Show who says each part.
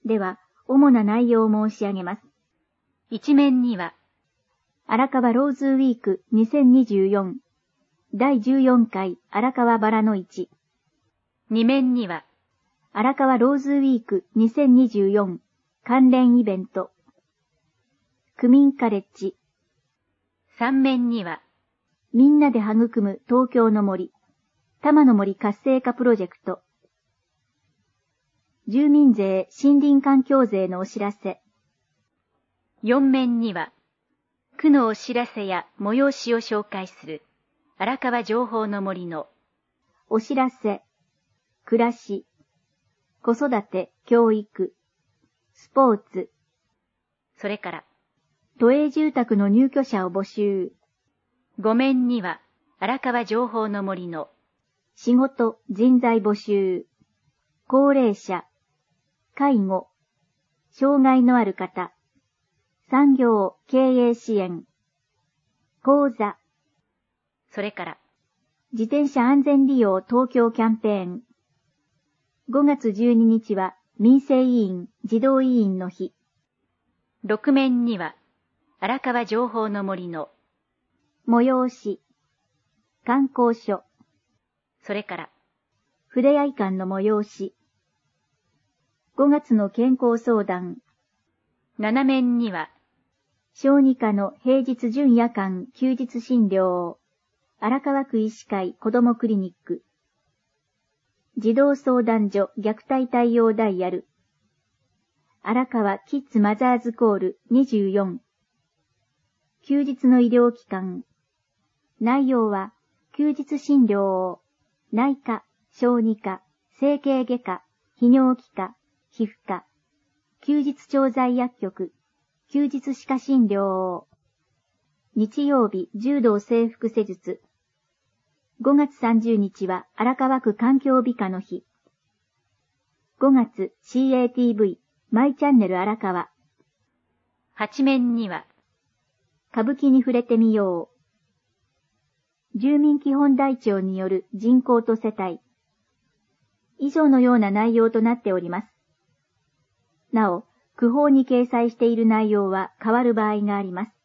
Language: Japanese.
Speaker 1: では、主な内容を申し上げます。
Speaker 2: 一面には、
Speaker 1: 荒川ローズウィーク2024第14回荒川バラの市。
Speaker 2: 二面には、
Speaker 1: 荒川ローズウィーク2024関連イベント。区民カレッジ。
Speaker 2: 三面には、
Speaker 1: みんなで育む東京の森。多摩の森活性化プロジェクト。住民税森林環境税のお知らせ。
Speaker 2: 四面には、区のお知らせや催しを紹介する荒川情報の森の
Speaker 1: お知らせ、暮らし、子育て、教育、スポーツ、
Speaker 2: それから
Speaker 1: 都営住宅の入居者を募集。
Speaker 2: 五面には荒川情報の森の
Speaker 1: 仕事、人材募集、高齢者、介護、障害のある方、産業、経営支援、講座、
Speaker 2: それから
Speaker 1: 自転車安全利用東京キャンペーン。5月12日は民生委員、児童委員の日。
Speaker 2: 六面には荒川情報の森の
Speaker 1: 催し、観光所、
Speaker 2: それから
Speaker 1: ふれあい館の催し。5月の健康相談。
Speaker 2: 七面には
Speaker 1: 小児科の平日準夜間休日診療。荒川区医師会子どもクリニック。児童相談所虐待対応ダイヤル。荒川キッズマザーズコール24。休日の医療機関。内容は、休日診療、内科、小児科、整形外科、泌尿器科、皮膚科、休日調剤薬局、休日歯科診療。日曜日、柔道整復施術。5月30日は荒川区環境美化の日。5月 CATV マイチャンネル荒川。
Speaker 2: 八面には
Speaker 1: 歌舞伎に触れてみよう。住民基本台帳による人口と世帯。以上のような内容となっております。なお、区法に掲載している内容は変わる場合があります。